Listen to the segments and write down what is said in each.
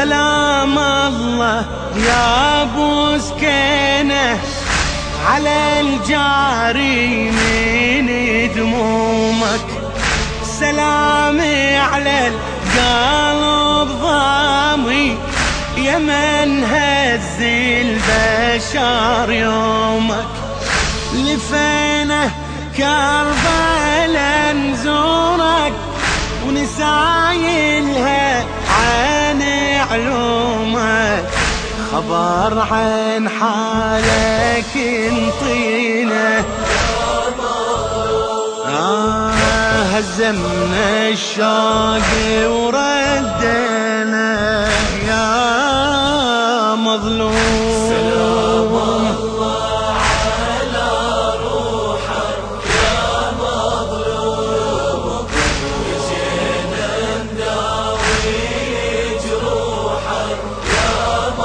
سلام الله يا ابو سكينة على الجاري من دمومك، سلامي على القلب ضامي يا من هز البشر يومك. لفينا كربلاء نزورك ونسايلها عن علومك، خبر عن حالك انطينا. هزمنا الشوق وردنا يا مظلوم. سلام الله على روحك يا مظلوم، جينا نداوي جروحك يا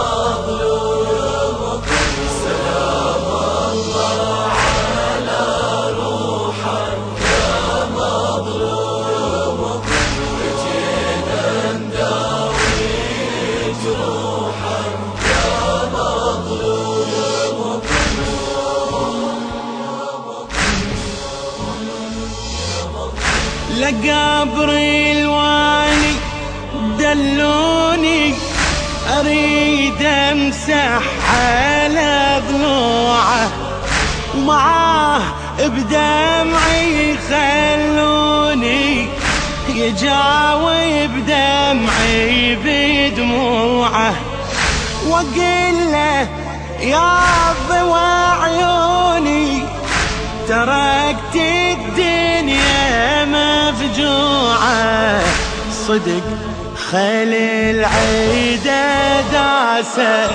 مظلوم. سلام الله على روحك يا مظلوم، جينا نداوي جروحك يا مظلوم. لقبر الوالي دلوني اريد امسح على ضلوعه، ومعاه بدمعي خلوني يجاوب دمعي بدموعه، واقول له يا ضوى عيوني تركت الدنيا مفجوعة. صدق خيل العيدة داسة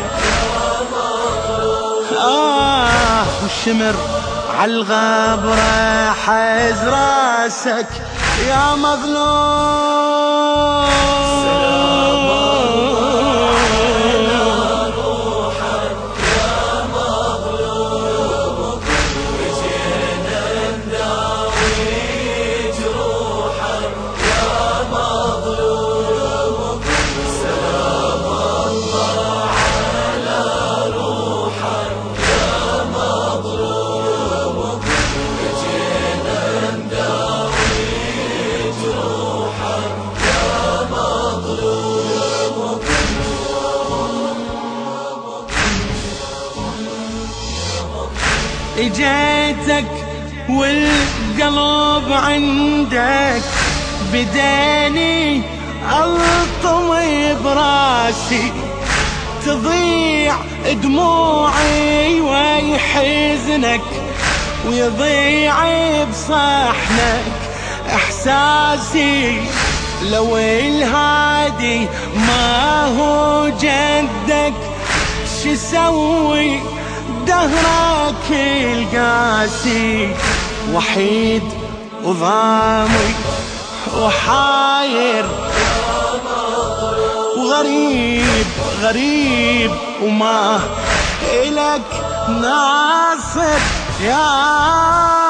والشمر عالغبرة حز راسك يا مظلوم. سلام الله على روحك يا مظلوم، جينا نداوي جروحك يا مظلوم. سلام الله على روحك يا مظلوم، جينا نداوي جروحك يا مظلوم. اجيتك والقلب عندك بداني الطم براسي، تضيع دموعي ويحزنك ويضيع بصحنك احساسي. لو الهادي ما هو جدك شسوي دهرك القاسي، وحيد وضامي وحاير وغريب غريب وما إلك ناصر يا